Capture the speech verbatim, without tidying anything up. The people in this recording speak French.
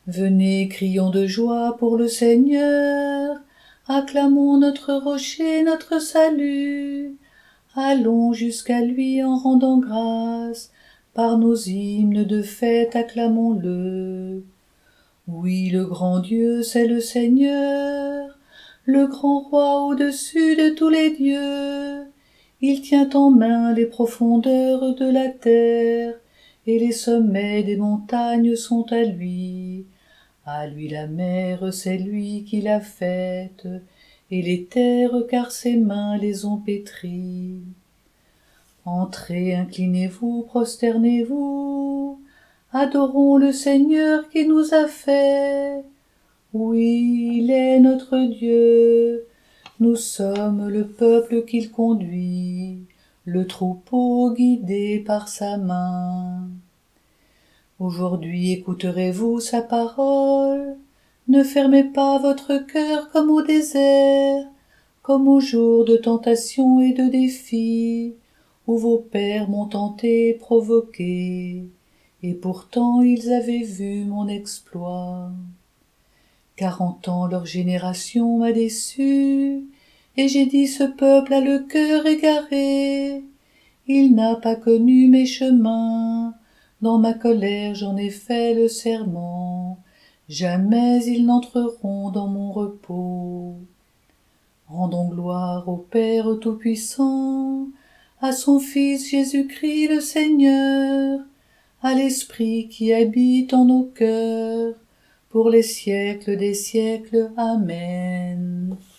Venez, crions de joie pour le Seigneur, acclamons notre rocher, notre salut. Allons jusqu'à lui en rendant grâce, par nos hymnes de fête acclamons-le. Oui, le grand Dieu, c'est le Seigneur, le grand roi au-dessus de tous les dieux. Il tient en main les profondeurs de la terre, et les sommets des montagnes sont à lui. À lui la mer, c'est lui qui l'a faite, et les terres, car ses mains les ont pétries. Entrez, inclinez-vous, prosternez-vous, adorons le Seigneur qui nous a fait. Oui, il est notre Dieu, nous sommes le peuple qu'il conduit, le troupeau guidé par sa main. Aujourd'hui écouterez-vous sa parole, ne fermez pas votre cœur comme au désert, comme au jour de tentation et de défi, où vos pères m'ont tenté et provoqué, et pourtant ils avaient vu mon exploit. Quarante ans leur génération m'a déçu, et j'ai dit ce peuple a le cœur égaré, il n'a pas connu mes chemins, dans ma colère j'en ai fait le serment, jamais ils n'entreront dans mon repos. Rendons gloire au Père Tout-Puissant, à son Fils Jésus-Christ le Seigneur, à l'Esprit qui habite en nos cœurs, pour les siècles des siècles. Amen.